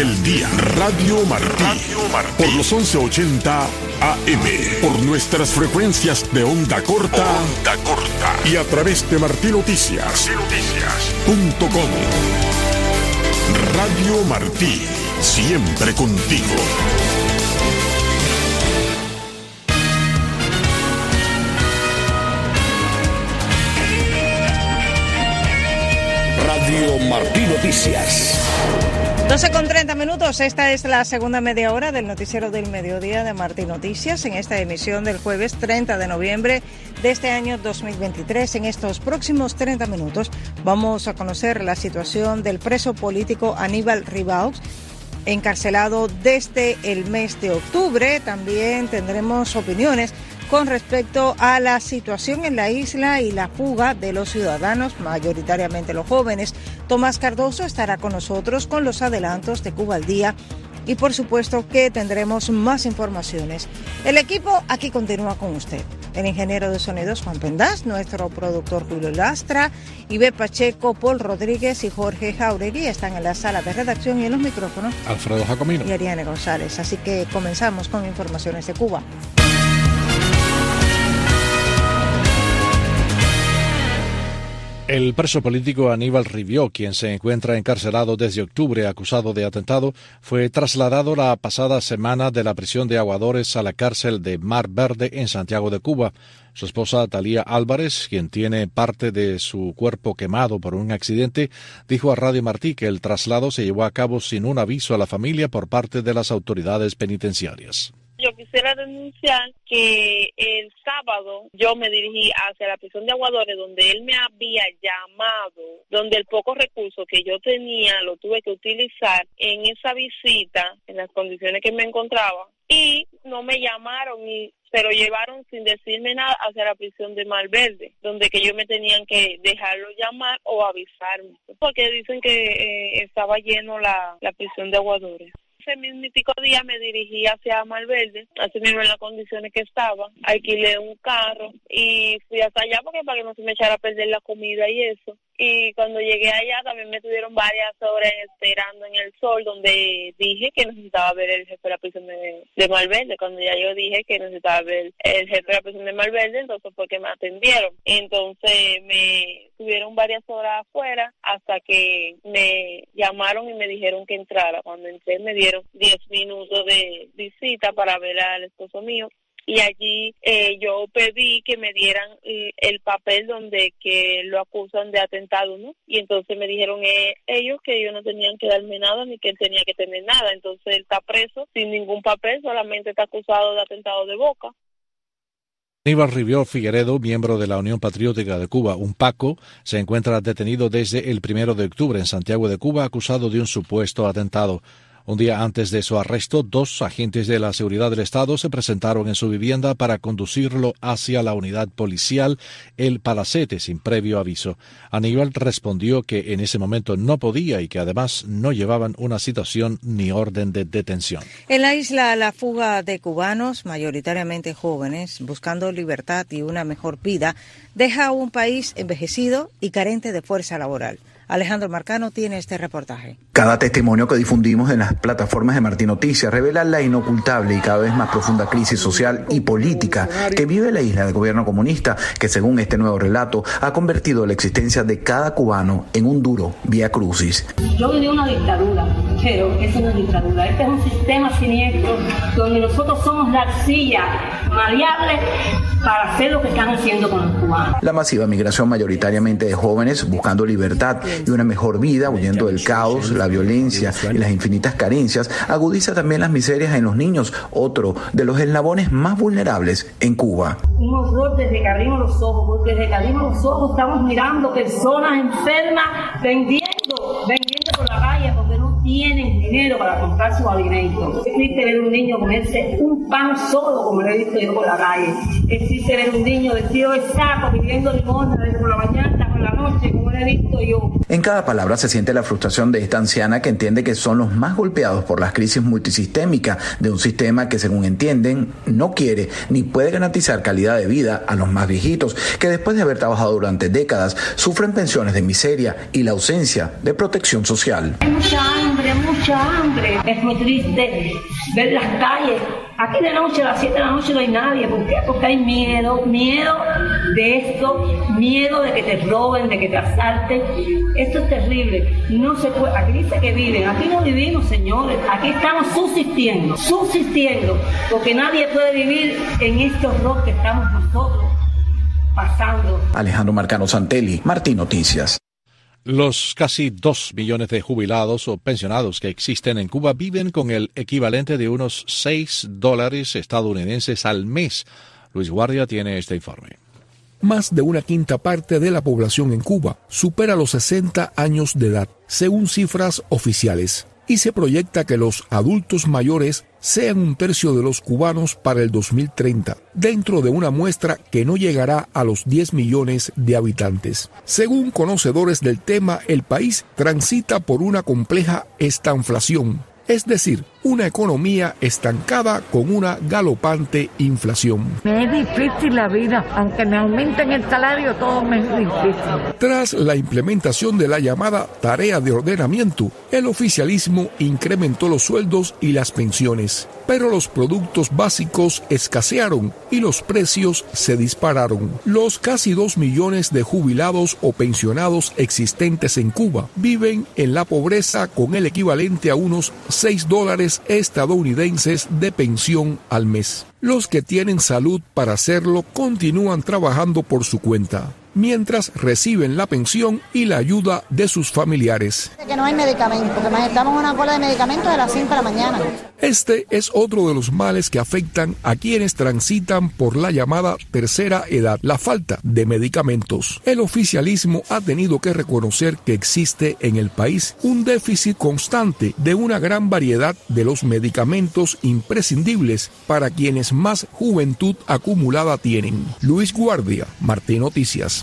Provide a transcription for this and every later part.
del día. Radio Martí. Por los 1180 AM. Por nuestras frecuencias de onda corta. Y a través de martinoticias.com. Radio Martí. Siempre contigo. Radio Martí Noticias. 12:30. Esta es la segunda media hora del noticiero del mediodía de Martí Noticias en esta emisión del jueves 30 de noviembre de este año 2023. En estos próximos 30 minutos vamos a conocer la situación del preso político Aníbal Ribaux, encarcelado desde el mes de octubre. También tendremos opiniones con respecto a la situación en la isla y la fuga de los ciudadanos, mayoritariamente los jóvenes. Tomás Cardoso estará con nosotros con los adelantos de Cuba al Día y por supuesto que tendremos más informaciones. El equipo aquí continúa con usted. El ingeniero de sonidos Juan Pendaz, nuestro productor Julio Lastra, Ibe Pacheco, Paul Rodríguez y Jorge Jauregui están en la sala de redacción y en los micrófonos Alfredo Jacomino y Ariane González. Así que comenzamos con informaciones de Cuba. El preso político Aníbal Ribaux, quien se encuentra encarcelado desde octubre acusado de atentado, fue trasladado la pasada semana de la prisión de Aguadores a la cárcel de Mar Verde en Santiago de Cuba. Su esposa Talía Álvarez, quien tiene parte de su cuerpo quemado por un accidente, dijo a Radio Martí que el traslado se llevó a cabo sin un aviso a la familia por parte de las autoridades penitenciarias. Yo quisiera denunciar que el sábado yo me dirigí hacia la prisión de Aguadores, donde él me había llamado, donde el poco recurso que yo tenía lo tuve que utilizar en esa visita, en las condiciones que me encontraba, y no me llamaron y se lo llevaron sin decirme nada hacia la prisión de Mar Verde, donde que ellos me tenían que dejarlo llamar o avisarme, porque dicen que estaba lleno la prisión de Aguadores. Ese mismitico día me dirigí hacia Mar Verde, así mismo en las condiciones que estaba, alquilé un carro y fui hasta allá porque para que no se me echara a perder la comida y eso. Y cuando llegué allá también me tuvieron varias horas esperando en el sol, donde dije que necesitaba ver el jefe de la prisión de Mar Verde. Cuando ya yo dije que necesitaba ver el jefe de la prisión de Mar Verde, entonces fue que me atendieron. Entonces me tuvieron varias horas afuera hasta que me llamaron y me dijeron que entrara. Cuando entré me dieron 10 minutos de visita para ver al esposo mío. Y allí yo pedí que me dieran el papel donde que lo acusan de atentado, ¿no? Y entonces me dijeron ellos que ellos no tenían que darme nada ni que él tenía que tener nada. Entonces él está preso sin ningún papel, solamente está acusado de atentado de boca. Aníbal Ribaux Figueredo, miembro de la Unión Patriótica de Cuba, UNPACO, se encuentra detenido desde el 1 de octubre en Santiago de Cuba, acusado de un supuesto atentado. Un día antes de su arresto, 2 agentes de la seguridad del Estado se presentaron en su vivienda para conducirlo hacia la unidad policial El Palacete sin previo aviso. Aníbal respondió que en ese momento no podía y que además no llevaban una citación ni orden de detención. En la isla, la fuga de cubanos, mayoritariamente jóvenes, buscando libertad y una mejor vida, deja a un país envejecido y carente de fuerza laboral. Alejandro Marcano tiene este reportaje. Cada testimonio que difundimos en las plataformas de Martí Noticias revela la inocultable y cada vez más profunda crisis social y política que vive la isla del gobierno comunista, que según este nuevo relato ha convertido la existencia de cada cubano en un duro vía crucis. Yo viví una dictadura, pero eso no es dictadura. Este es un sistema siniestro donde nosotros somos la arcilla maleable para hacer lo que están haciendo con los cubanos. La masiva migración mayoritariamente de jóvenes buscando libertad y una mejor vida, huyendo del caos, la violencia y las infinitas carencias, agudiza también las miserias en los niños, otro de los eslabones más vulnerables en Cuba. Un horror desde que abrimos los ojos, porque desde que abrimos los ojos estamos mirando personas enfermas vendiendo por la calle porque no tienen dinero para comprar su alimento. Es triste ver un niño comerse un pan solo, como lo he visto yo por la calle. Es triste ver un niño vestido de saco, pidiendo limosna desde por la mañana hasta por la noche, como lo he visto yo. En cada palabra se siente la frustración de esta anciana que entiende que son los más golpeados por las crisis multisistémicas de un sistema que, según entienden, no quiere ni puede garantizar calidad de vida a los más viejitos, que después de haber trabajado durante décadas sufren pensiones de miseria y la ausencia de protección social. Hay muchos años mucha hambre. Es muy triste ver las calles. Aquí de noche, a las 7 de la noche no hay nadie. ¿Por qué? Porque hay miedo de esto, miedo de que te roben, de que te asalten. Esto es terrible. No se puede. Aquí dice que viven. Aquí no vivimos, señores. Aquí estamos subsistiendo, porque nadie puede vivir en este horror que estamos nosotros pasando. Alejandro Marcano Santelli, Martín Noticias. Los casi 2 millones de jubilados o pensionados que existen en Cuba viven con el equivalente de unos $6 estadounidenses al mes. Luis Guardia tiene este informe. Más de una quinta parte de la población en Cuba supera los 60 años de edad, según cifras oficiales, y se proyecta que los adultos mayores sean 1/3 de los cubanos para el 2030, dentro de una muestra que no llegará a los 10 millones de habitantes. Según conocedores del tema, el país transita por una compleja estanflación, es decir, una economía estancada con una galopante inflación. Me es difícil la vida, aunque me aumenten el salario, todo me es difícil. Tras la implementación de la llamada tarea de ordenamiento, el oficialismo incrementó los sueldos y las pensiones, pero los productos básicos escasearon y los precios se dispararon. Los casi 2 millones de jubilados o pensionados existentes en Cuba viven en la pobreza con el equivalente a unos $6 estadounidenses de pensión al mes. Los que tienen salud para hacerlo continúan trabajando por su cuenta, mientras reciben la pensión y la ayuda de sus familiares. Que no hay medicamentos, porque estamos en una cola de medicamentos de las 5 de la mañana. Este es otro de los males que afectan a quienes transitan por la llamada tercera edad, la falta de medicamentos. El oficialismo ha tenido que reconocer que existe en el país un déficit constante de una gran variedad de los medicamentos imprescindibles para quienes más juventud acumulada tienen. Luis Guardia, Martín Noticias.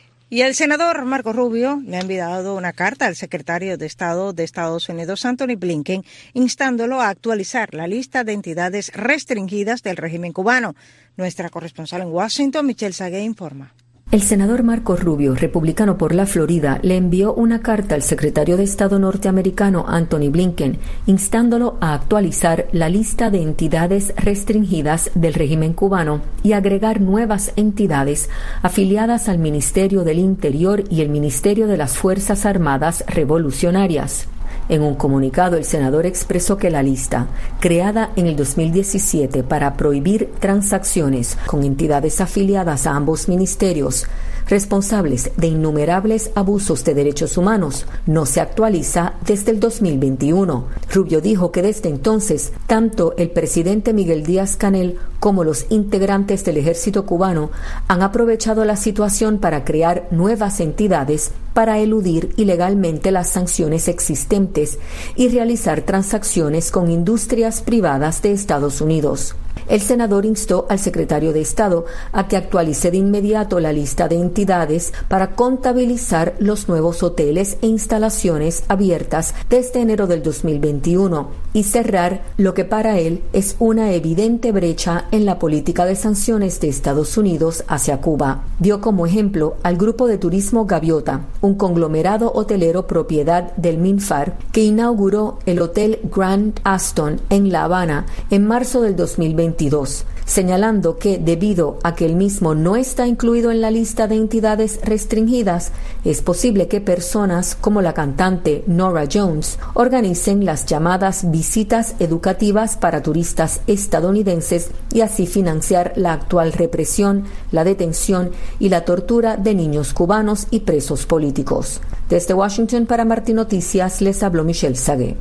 Y el senador Marco Rubio le ha enviado una carta al secretario de Estado de Estados Unidos, Anthony Blinken, instándolo a actualizar la lista de entidades restringidas del régimen cubano. Nuestra corresponsal en Washington, Michelle Sagué, informa. El senador Marco Rubio, republicano por la Florida, le envió una carta al secretario de Estado norteamericano Anthony Blinken, instándolo a actualizar la lista de entidades restringidas del régimen cubano y agregar nuevas entidades afiliadas al Ministerio del Interior y el Ministerio de las Fuerzas Armadas Revolucionarias. En un comunicado, el senador expresó que la lista, creada en el 2017 para prohibir transacciones con entidades afiliadas a ambos ministerios, responsables de innumerables abusos de derechos humanos, no se actualiza desde el 2021. Rubio dijo que desde entonces, tanto el presidente Miguel Díaz-Canel como los integrantes del ejército cubano han aprovechado la situación para crear nuevas entidades para eludir ilegalmente las sanciones existentes y realizar transacciones con industrias privadas de Estados Unidos. El senador instó al secretario de Estado a que actualice de inmediato la lista de entidades para contabilizar los nuevos hoteles e instalaciones abiertas desde enero del 2021 y cerrar lo que para él es una evidente brecha en la política de sanciones de Estados Unidos hacia Cuba. Dio como ejemplo al grupo de turismo Gaviota, un conglomerado hotelero propiedad del MINFAR que inauguró el Hotel Grand Aston en La Habana en marzo del 2022, señalando que debido a que el mismo no está incluido en la lista de entidades restringidas, es posible que personas como la cantante Norah Jones organicen las llamadas visitas educativas para turistas estadounidenses y así financiar la actual represión, la detención y la tortura de niños cubanos y presos políticos. Desde Washington para Martín Noticias les habló Michelle Sagué.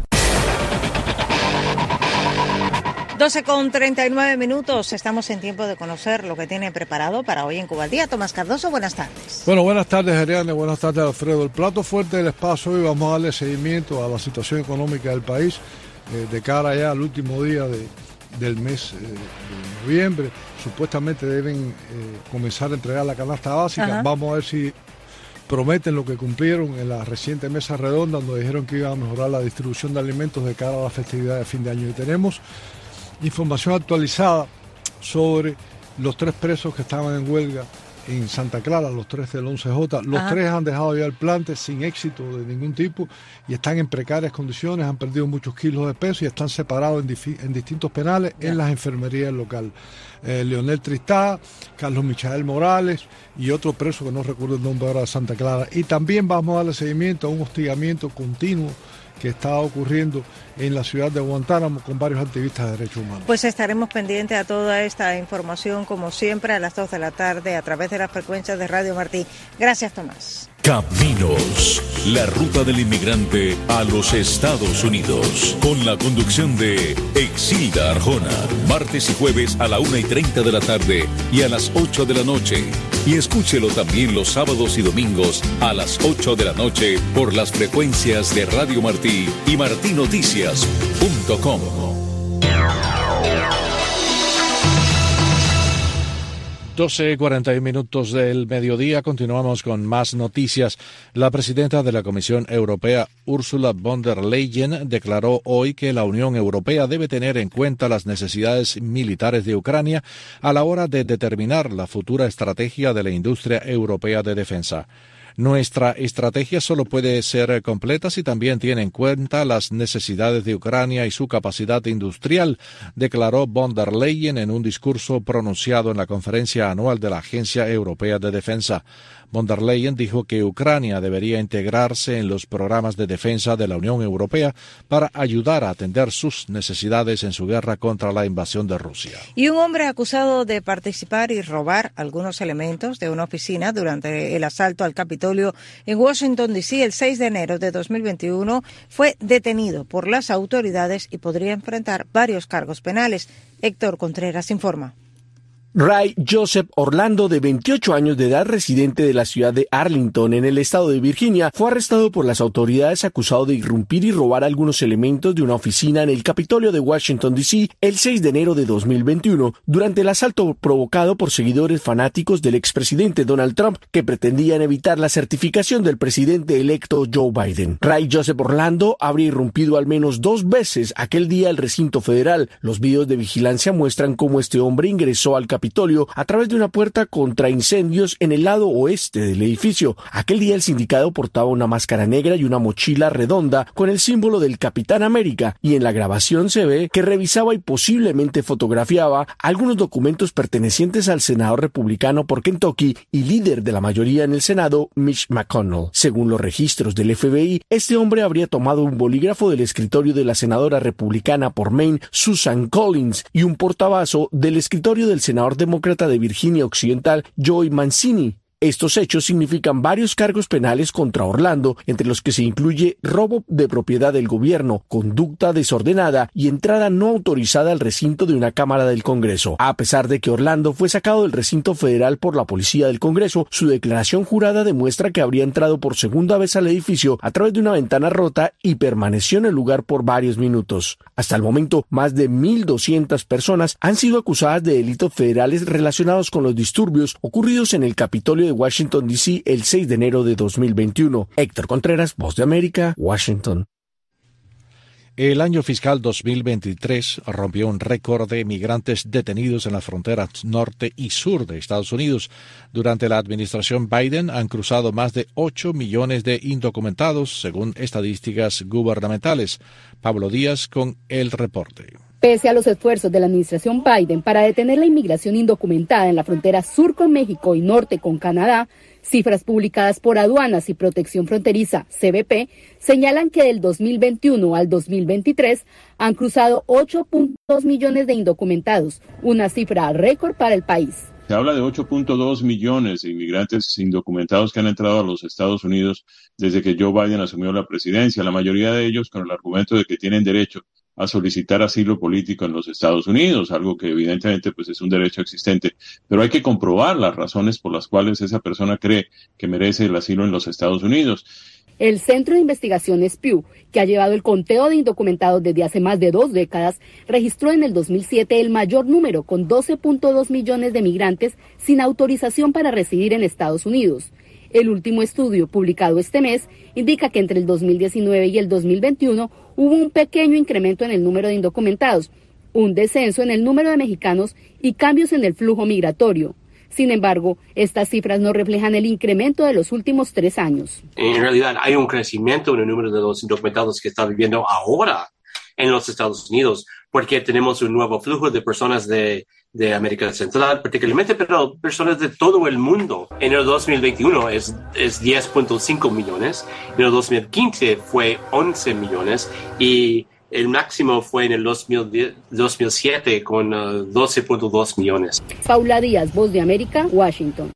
12:39. Estamos en tiempo de conocer lo que tiene preparado para hoy en Cuba al Día. Tomás Cardoso, buenas tardes. Bueno, buenas tardes, Ariane. Buenas tardes, Alfredo. El plato fuerte del espacio hoy vamos a darle seguimiento a la situación económica del país de cara ya al último día del mes de noviembre. Supuestamente deben comenzar a entregar la canasta básica. Ajá. Vamos a ver si prometen lo que cumplieron en la reciente mesa redonda, donde dijeron que iban a mejorar la distribución de alimentos de cara a la festividad de fin de año. Y tenemos información actualizada sobre los 3 presos que estaban en huelga en Santa Clara, los 3 del 11J. Los 3 han dejado ya el plante sin éxito de ningún tipo y están en precarias condiciones, han perdido muchos kilos de peso y están separados en distintos penales en las enfermerías locales. Leonel Tristá, Carlos Michael Morales y otro preso que no recuerdo el nombre ahora de Santa Clara. Y también vamos a darle seguimiento a un hostigamiento continuo que está ocurriendo en la ciudad de Guantánamo con varios activistas de derechos humanos. Pues estaremos pendientes a toda esta información, como siempre, a las 2 de la tarde a través de las frecuencias de Radio Martí. Gracias, Tomás. Caminos, la ruta del inmigrante a los Estados Unidos, con la conducción de Exilda Arjona, martes y jueves a la 1:30 de la tarde y a las 8 de la noche. Y escúchelo también los sábados y domingos a las 8 de la noche por las frecuencias de Radio Martí y martinoticias.com. 12:41 del mediodía, continuamos con más noticias. La presidenta de la Comisión Europea, Ursula von der Leyen, declaró hoy que la Unión Europea debe tener en cuenta las necesidades militares de Ucrania a la hora de determinar la futura estrategia de la industria europea de defensa. Nuestra estrategia solo puede ser completa si también tiene en cuenta las necesidades de Ucrania y su capacidad industrial, declaró von der Leyen en un discurso pronunciado en la conferencia anual de la Agencia Europea de Defensa. Von der Leyen dijo que Ucrania debería integrarse en los programas de defensa de la Unión Europea para ayudar a atender sus necesidades en su guerra contra la invasión de Rusia. Y un hombre acusado de participar y robar algunos elementos de una oficina durante el asalto al Capitolio en Washington, D.C. el 6 de enero de 2021 fue detenido por las autoridades y podría enfrentar varios cargos penales. Héctor Contreras informa. Ray Joseph Orlando, de 28 años de edad, residente de la ciudad de Arlington, en el estado de Virginia, fue arrestado por las autoridades acusado de irrumpir y robar algunos elementos de una oficina en el Capitolio de Washington, D.C. el 6 de enero de 2021, durante el asalto provocado por seguidores fanáticos del expresidente Donald Trump, que pretendían evitar la certificación del presidente electo Joe Biden. Ray Joseph Orlando habría irrumpido al menos 2 veces aquel día al recinto federal. Los videos de vigilancia muestran cómo este hombre ingresó al Capitolio a través de una puerta contra incendios en el lado oeste del edificio. Aquel día el sindicado portaba una máscara negra y una mochila redonda con el símbolo del Capitán América, y en la grabación se ve que revisaba y posiblemente fotografiaba algunos documentos pertenecientes al senador republicano por Kentucky y líder de la mayoría en el Senado, Mitch McConnell. Según los registros del FBI, este hombre habría tomado un bolígrafo del escritorio de la senadora republicana por Maine, Susan Collins, y un portabazo del escritorio del senador demócrata de Virginia Occidental, Joe Mancini. Estos hechos significan varios cargos penales contra Orlando, entre los que se incluye robo de propiedad del gobierno, conducta desordenada y entrada no autorizada al recinto de una Cámara del Congreso. A pesar de que Orlando fue sacado del recinto federal por la policía del Congreso, su declaración jurada demuestra que habría entrado por segunda vez al edificio a través de una ventana rota y permaneció en el lugar por varios minutos. Hasta el momento, más de 1,200 personas han sido acusadas de delitos federales relacionados con los disturbios ocurridos en el Capitolio de Washington, D.C. el 6 de enero de 2021. Héctor Contreras, Voz de América, Washington. El año fiscal 2023 rompió un récord de migrantes detenidos en las fronteras norte y sur de Estados Unidos. Durante la administración Biden han cruzado más de 8 millones de indocumentados, según estadísticas gubernamentales. Pablo Díaz con el reporte. Pese a los esfuerzos de la administración Biden para detener la inmigración indocumentada en la frontera sur con México y norte con Canadá, cifras publicadas por Aduanas y Protección Fronteriza, CBP, señalan que del 2021 al 2023 han cruzado 8.2 millones de indocumentados, una cifra récord para el país. Se habla de 8.2 millones de inmigrantes indocumentados que han entrado a los Estados Unidos desde que Joe Biden asumió la presidencia, la mayoría de ellos con el argumento de que tienen derecho a solicitar asilo político en los Estados Unidos, algo que evidentemente pues es un derecho existente, pero hay que comprobar las razones por las cuales esa persona cree que merece el asilo en los Estados Unidos. El Centro de Investigaciones Pew, que ha llevado el conteo de indocumentados desde hace más de 2 décadas, registró en el 2007 el mayor número, con 12.2 millones de migrantes sin autorización para residir en Estados Unidos. El último estudio, publicado este mes, indica que entre el 2019 y el 2021 hubo un pequeño incremento en el número de indocumentados, un descenso en el número de mexicanos y cambios en el flujo migratorio. Sin embargo, estas cifras no reflejan el incremento de los últimos 3 años. En realidad hay un crecimiento en el número de los indocumentados que están viviendo ahora en los Estados Unidos, porque tenemos un nuevo flujo de personas de América Central, particularmente, pero personas de todo el mundo. En el 2021 es 10.5 millones, en el 2015 fue 11 millones y el máximo fue en el 2007 con 12.2 millones. Paula Díaz, Voz de América, Washington.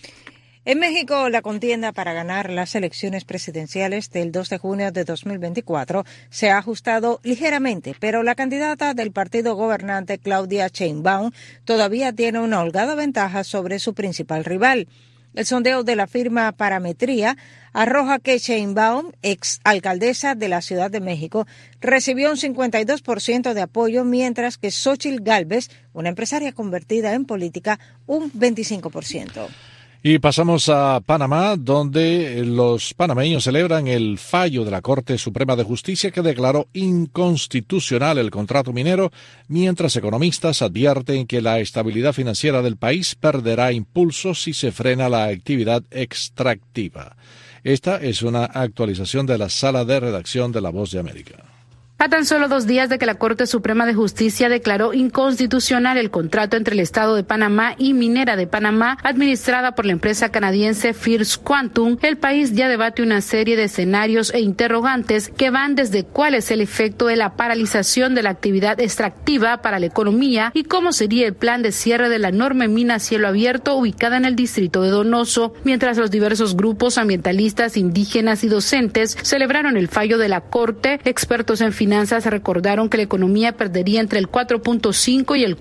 En México, la contienda para ganar las elecciones presidenciales del 2 de junio de 2024 se ha ajustado ligeramente, pero la candidata del partido gobernante, Claudia Sheinbaum, todavía tiene una holgada ventaja sobre su principal rival. El sondeo de la firma Parametría arroja que Sheinbaum, ex alcaldesa de la Ciudad de México, recibió un 52% de apoyo, mientras que Xóchitl Gálvez, una empresaria convertida en política, un 25%. Y pasamos a Panamá, donde los panameños celebran el fallo de la Corte Suprema de Justicia que declaró inconstitucional el contrato minero, mientras economistas advierten que la estabilidad financiera del país perderá impulso si se frena la actividad extractiva. Esta es una actualización de la sala de redacción de La Voz de América. A tan solo 2 días de que la Corte Suprema de Justicia declaró inconstitucional el contrato entre el Estado de Panamá y Minera de Panamá, administrada por la empresa canadiense First Quantum, el país ya debate una serie de escenarios e interrogantes que van desde cuál es el efecto de la paralización de la actividad extractiva para la economía y cómo sería el plan de cierre de la enorme mina a cielo abierto ubicada en el distrito de Donoso, mientras los diversos grupos ambientalistas, indígenas y docentes celebraron el fallo de la Corte. Expertos en finanzas recordaron que la economía perdería entre el 4.5 y el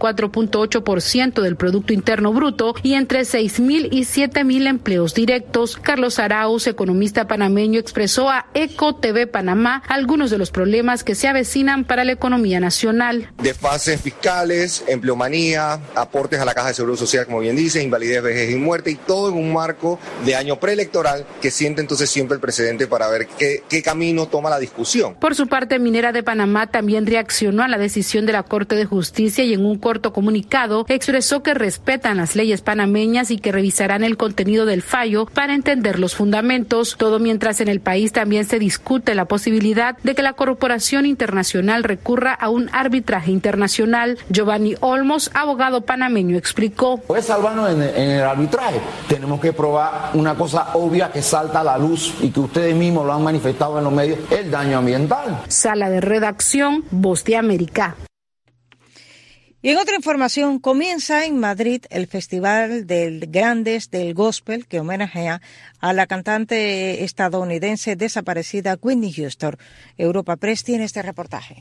4.8% del Producto Interno Bruto y entre 6.000 y 7.000 empleos directos. Carlos Arauz, economista panameño, expresó a Eco TV Panamá algunos de los problemas que se avecinan para la economía nacional. Desfases fiscales, empleomanía, aportes a la Caja de Seguro Social, como bien dice, invalidez, vejez y muerte, y todo en un marco de año preelectoral que siente entonces siempre el precedente para ver qué camino toma la discusión. Por su parte, Minera de Panamá también reaccionó a la decisión de la Corte de Justicia y en un corto comunicado expresó que respetan las leyes panameñas y que revisarán el contenido del fallo para entender los fundamentos. Todo mientras en el país también se discute la posibilidad de que la Corporación Internacional recurra a un arbitraje internacional. Giovanni Olmos, abogado panameño, explicó. Puede salvarnos en el arbitraje. Tenemos que probar una cosa obvia que salta a la luz y que ustedes mismos lo han manifestado en los medios, el daño ambiental. Sala de redacción, Voz de América. Y en otra información, comienza en Madrid el Festival de Grandes del Gospel, que homenajea a la cantante estadounidense desaparecida Whitney Houston. Europa Press tiene este reportaje.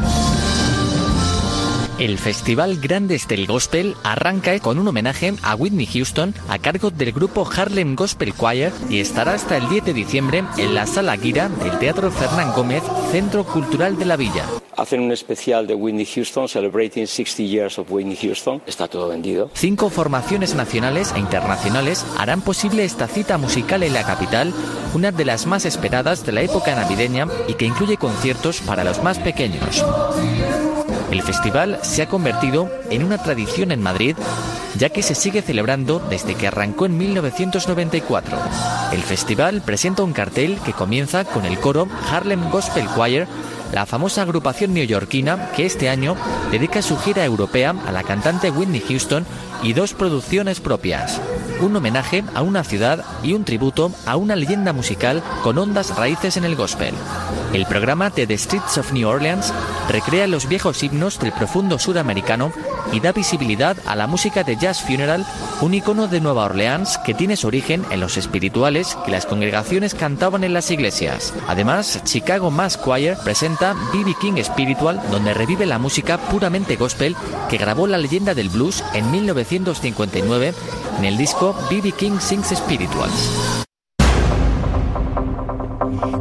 El Festival Grandes del Gospel arranca con un homenaje a Whitney Houston a cargo del grupo Harlem Gospel Choir y estará hasta el 10 de diciembre en la Sala Guira del Teatro Fernán Gómez, Centro Cultural de la Villa. Hacen un especial de Whitney Houston, Celebrating 60 Years of Whitney Houston. Está todo vendido. 5 formaciones nacionales e internacionales harán posible esta cita musical en la capital, una de las más esperadas de la época navideña y que incluye conciertos para los más pequeños. El festival se ha convertido en una tradición en Madrid, ya que se sigue celebrando desde que arrancó en 1994. El festival presenta un cartel que comienza con el coro Harlem Gospel Choir, la famosa agrupación neoyorquina que este año dedica su gira europea a la cantante Whitney Houston y 2 producciones propias. Un homenaje a una ciudad y un tributo a una leyenda musical con hondas raíces en el gospel. El programa The Streets of New Orleans recrea los viejos himnos del profundo suramericano y da visibilidad a la música de Jazz Funeral, un icono de Nueva Orleans que tiene su origen en los espirituales que las congregaciones cantaban en las iglesias. Además, Chicago Mass Choir presenta B.B. King Spiritual, donde revive la música puramente gospel que grabó la leyenda del blues en 1959 en el disco B.B. King Sings Spirituals.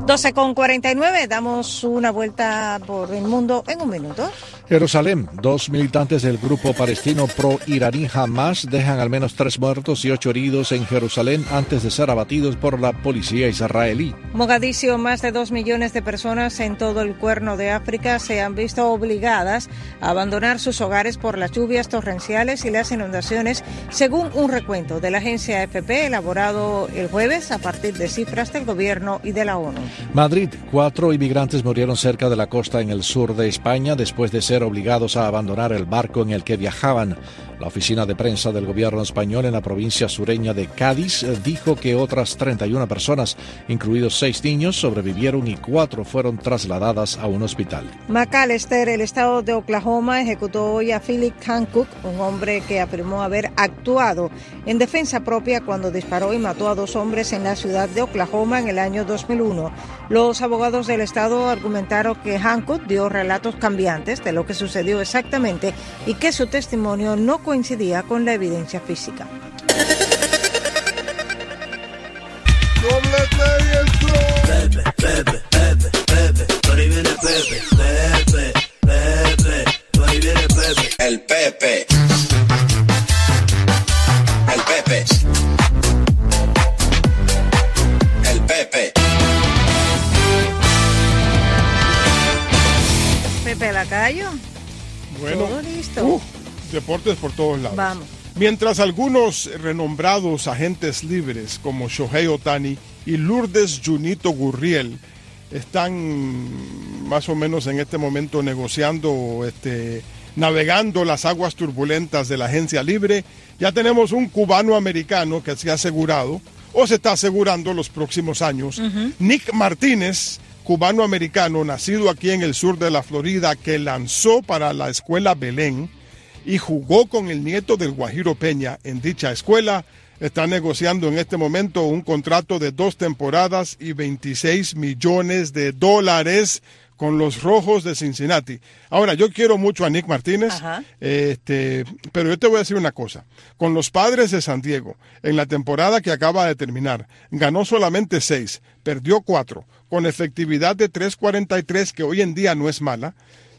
12:49, damos una vuelta por el mundo en un minuto. Jerusalén, 2 militantes del grupo palestino pro-iraní Hamas dejan al menos 3 muertos y 8 heridos en Jerusalén antes de ser abatidos por la policía israelí. Mogadiscio, más de 2 millones de personas en todo el Cuerno de África se han visto obligadas a abandonar sus hogares por las lluvias torrenciales y las inundaciones, según un recuento de la agencia AFP elaborado el jueves a partir de cifras del gobierno y de la ONU. Madrid, 4 inmigrantes murieron cerca de la costa en el sur de España después de ser obligados a abandonar el barco en el que viajaban. La oficina de prensa del gobierno español en la provincia sureña de Cádiz dijo que otras 31 personas, incluidos 6 niños, sobrevivieron y 4 fueron trasladadas a un hospital. McAlester, el estado de Oklahoma, ejecutó hoy a Philip Hancock, un hombre que afirmó haber actuado en defensa propia cuando disparó y mató a 2 hombres en la ciudad de Oklahoma en el año 2001. Los abogados del estado argumentaron que Hancock dio relatos cambiantes de lo que sucedió exactamente y que su testimonio no coincidía con la evidencia física. El Pepe. El Pepe. El Pepe. Pepe Lacayo. Bueno, todo listo. Deportes por todos lados. Vamos. Mientras algunos renombrados agentes libres como Shohei Ohtani y Lourdes Junito Gurriel están más o menos en este momento negociando, navegando las aguas turbulentas de la agencia libre, ya tenemos un cubano-americano que se ha asegurado o se está asegurando los próximos años. Nick Martínez, cubano-americano, nacido aquí en el sur de la Florida, que lanzó para la escuela Belén y jugó con el nieto del Guajiro Peña en dicha escuela, está negociando en este momento un contrato de 2 temporadas y $26 millones con los Rojos de Cincinnati. Ahora, yo quiero mucho a Nick Martínez, pero yo te voy a decir una cosa. Con los Padres de San Diego, en la temporada que acaba de terminar, ganó solamente 6, perdió 4, con efectividad de 3.43, que hoy en día no es mala,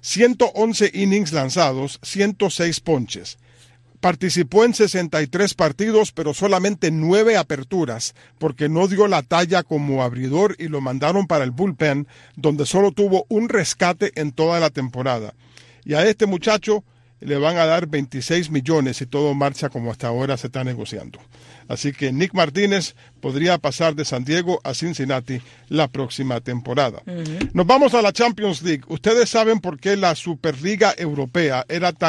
111 innings lanzados, 106 ponches. Participó en 63 partidos, pero solamente 9 aperturas, porque no dio la talla como abridor y lo mandaron para el bullpen, donde solo tuvo un rescate en toda la temporada. Y a este muchacho le van a dar 26 millones si todo marcha como hasta ahora se está negociando. Así que Nick Martínez podría pasar de San Diego a Cincinnati la próxima temporada. Nos vamos a la Champions League. Ustedes saben por qué la Superliga Europea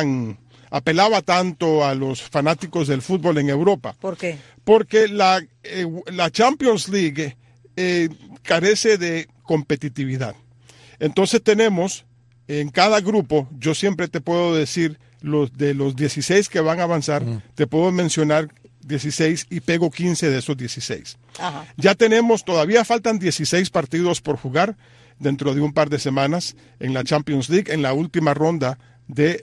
apelaba tanto a los fanáticos del fútbol en Europa. ¿Por qué? Porque la Champions League carece de competitividad. Entonces tenemos en cada grupo, yo siempre te puedo decir, de los 16 que van a avanzar, te puedo mencionar 16 y pego 15 de esos 16. Ajá. Ya todavía faltan 16 partidos por jugar dentro de un par de semanas en la Champions League, en la última ronda de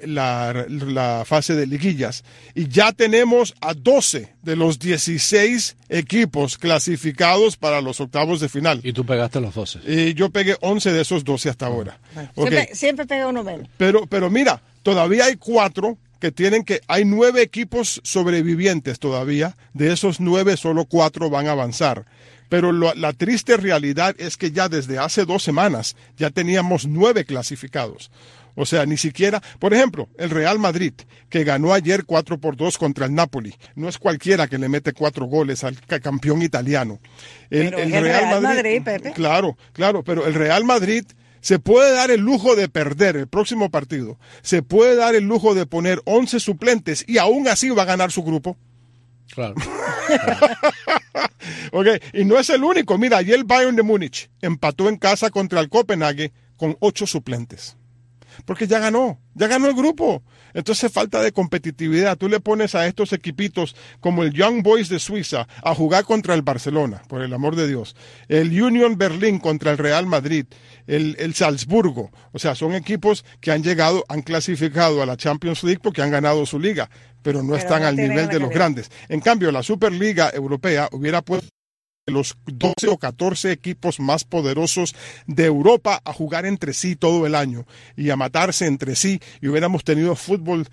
la fase de liguillas, y ya tenemos a 12 de los 16 equipos clasificados para los octavos de final. Y tú pegaste los 12. Y yo pegué 11 de esos 12 hasta ahora. Okay. Siempre pega uno menos. Pero mira, todavía hay 4 hay 9 equipos sobrevivientes todavía. De esos 9, solo 4 van a avanzar. Pero la triste realidad es que ya desde hace 2 semanas ya teníamos 9 clasificados. O sea, ni siquiera, por ejemplo, el Real Madrid, que ganó ayer 4-2 contra el Napoli. No es cualquiera que le mete 4 goles al campeón italiano. El Real Madrid, Pepe. Claro, pero el Real Madrid se puede dar el lujo de perder el próximo partido. Se puede dar el lujo de poner 11 suplentes y aún así va a ganar su grupo. Claro. Okay. Y no es el único. Mira, ayer el Bayern de Múnich empató en casa contra el Copenhague con 8 suplentes. Porque ya ganó el grupo. Entonces falta de competitividad. Tú le pones a estos equipitos como el Young Boys de Suiza a jugar contra el Barcelona, por el amor de Dios. El Union Berlin contra el Real Madrid, el Salzburgo. O sea, son equipos que han clasificado a la Champions League porque han ganado su liga, pero no están al nivel de los grandes. En cambio, la Superliga Europea hubiera puesto los 12 o 14 equipos más poderosos de Europa a jugar entre sí todo el año y a matarse entre sí, y hubiéramos tenido fútbol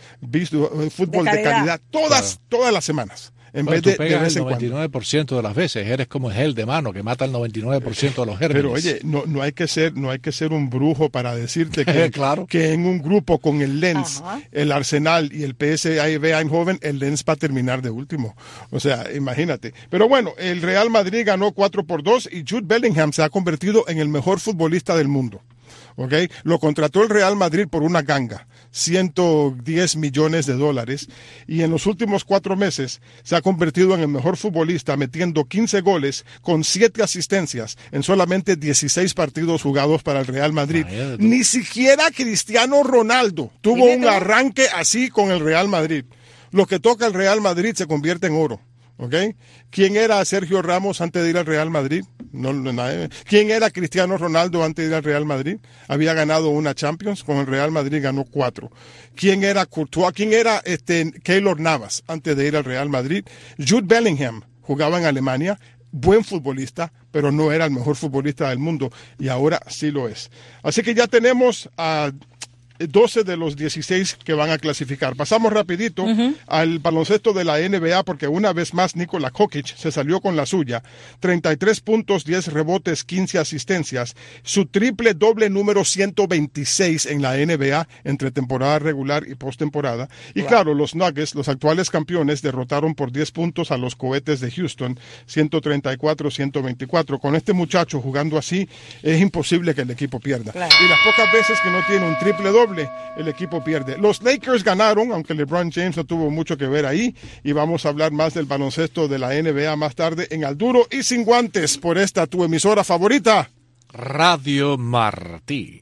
de calidad todas las semanas. En vez tú de pegas vez el en cuando. 99% de las veces, eres como el gel de mano que mata el 99% de los gérmenes. Pero oye, no hay que ser un brujo para decirte que, claro, que en un grupo con el Lens, el Arsenal y el PSV Eindhoven, el Lens va a terminar de último. O sea, imagínate. Pero bueno, el Real Madrid ganó 4-2 y Jude Bellingham se ha convertido en el mejor futbolista del mundo. ¿Okay? Lo contrató el Real Madrid por una ganga, $110 millones, y en los últimos 4 meses se ha convertido en el mejor futbolista, metiendo 15 goles con 7 asistencias en solamente 16 partidos jugados para el Real Madrid. Ni siquiera Cristiano Ronaldo tuvo un arranque así con el Real Madrid. Lo que toca el Real Madrid se convierte en oro. ¿Okay? ¿Quién era Sergio Ramos antes de ir al Real Madrid? ¿Quién era Cristiano Ronaldo antes de ir al Real Madrid? Había ganado una Champions, con el Real Madrid ganó 4. ¿Quién era Courtois? ¿Quién era Keylor Navas antes de ir al Real Madrid? Jude Bellingham jugaba en Alemania, buen futbolista, pero no era el mejor futbolista del mundo, y ahora sí lo es. Así que ya tenemos a 12 de los 16 que van a clasificar. Pasamos rapidito al baloncesto de la NBA, porque una vez más Nikola Jokic se salió con la suya. 33 puntos, 10 rebotes, 15 asistencias. Su triple doble número 126 en la NBA entre temporada regular y postemporada. Y claro, los Nuggets, los actuales campeones, derrotaron por 10 puntos a los Cohetes de Houston, 134-124. Con este muchacho jugando así, es imposible que el equipo pierda. Y las pocas veces que no tiene un triple doble, el equipo pierde. Los Lakers ganaron, aunque LeBron James no tuvo mucho que ver ahí, y vamos a hablar más del baloncesto de la NBA más tarde en Al Duro y Sin Guantes, por esta tu emisora favorita, Radio Martí.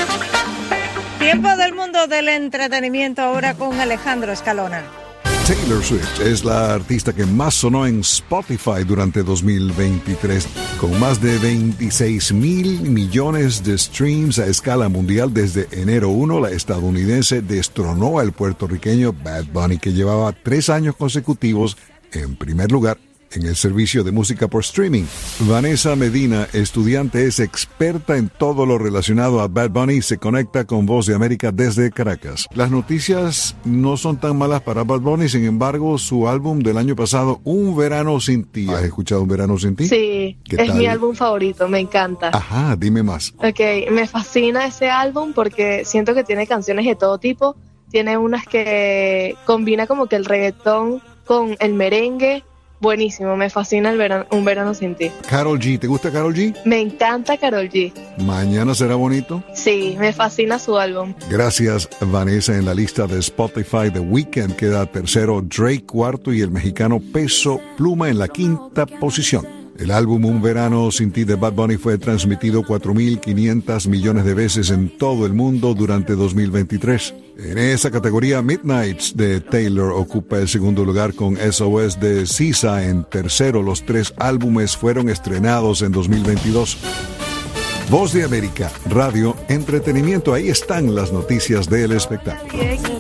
Tiempo del mundo del entretenimiento ahora con Alejandro Escalona. Taylor Swift es la artista que más sonó en Spotify durante 2023, con más de 26,000 millones de streams a escala mundial. Desde enero 1, la estadounidense destronó al puertorriqueño Bad Bunny, que llevaba 3 años consecutivos en primer lugar en el servicio de música por streaming. Vanessa Medina, estudiante, es experta en todo lo relacionado a Bad Bunny y se conecta con Voz de América desde Caracas. Las noticias no son tan malas para Bad Bunny, sin embargo, su álbum del año pasado, Un Verano Sin Ti. ¿Has escuchado Un Verano Sin Ti? Sí, es mi álbum favorito, me encanta. Ajá, dime más. Ok, me fascina ese álbum porque siento que tiene canciones de todo tipo. Tiene unas que combina como que el reggaetón con el merengue. Buenísimo, me fascina Un Verano Sin Ti. Karol G, ¿te gusta Karol G? Me encanta Karol G. ¿Mañana será bonito? Sí, me fascina su álbum. Gracias, Vanessa. En la lista de Spotify, The Weeknd queda tercero, Drake cuarto y el mexicano Peso Pluma en la quinta posición. El álbum Un Verano Sin Ti de Bad Bunny fue transmitido 4.500 millones de veces en todo el mundo durante 2023. En esa categoría, Midnights de Taylor ocupa el segundo lugar con SOS de SZA en tercero. Los 3 álbumes fueron estrenados en 2022. Voz de América, radio, entretenimiento. Ahí están las noticias del espectáculo.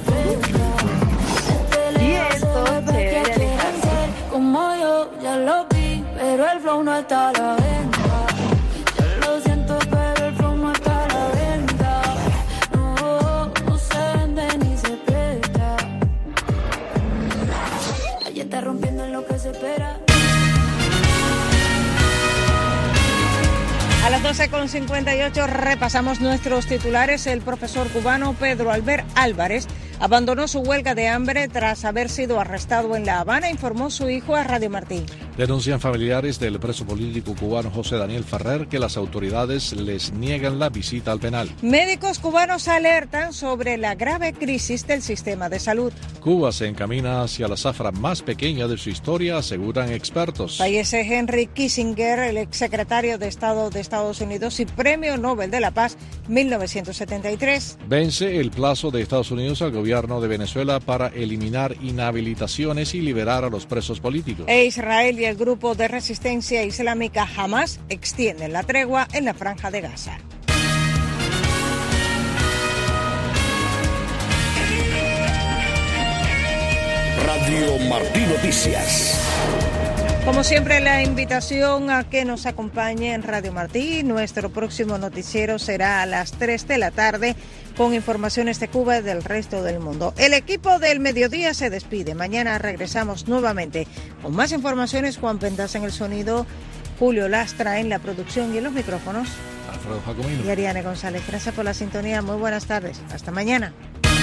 Como yo ya lo vi, pero el flow no está a la venta. Yo lo siento, pero el flow no está a la venta. No se vende ni se presta. Allí está rompiendo en lo que se espera. A las 12:58 repasamos nuestros titulares. El profesor cubano Pedro Albert Álvarez abandonó su huelga de hambre tras haber sido arrestado en La Habana, informó su hijo a Radio Martí. Denuncian familiares del preso político cubano José Daniel Ferrer que las autoridades les niegan la visita al penal. Médicos cubanos alertan sobre la grave crisis del sistema de salud. Cuba se encamina hacia la zafra más pequeña de su historia, aseguran expertos. Fallece Henry Kissinger, el exsecretario de Estado de Estados Unidos y Premio Nobel de la Paz 1973. Vence el plazo de Estados Unidos al gobierno de Venezuela para eliminar inhabilitaciones y liberar a los presos políticos. Israel y el grupo de resistencia islámica Hamas extienden la tregua en la Franja de Gaza. Radio Martí Noticias. Como siempre, la invitación a que nos acompañe en Radio Martí. Nuestro próximo noticiero será a las 3 de la tarde con informaciones de Cuba y del resto del mundo. El equipo del mediodía se despide. Mañana regresamos nuevamente con más informaciones. Juan Pendas en el sonido, Julio Lastra en la producción y en los micrófonos. Alfredo Jacomino. Y Ariane González. Gracias por la sintonía. Muy buenas tardes. Hasta mañana.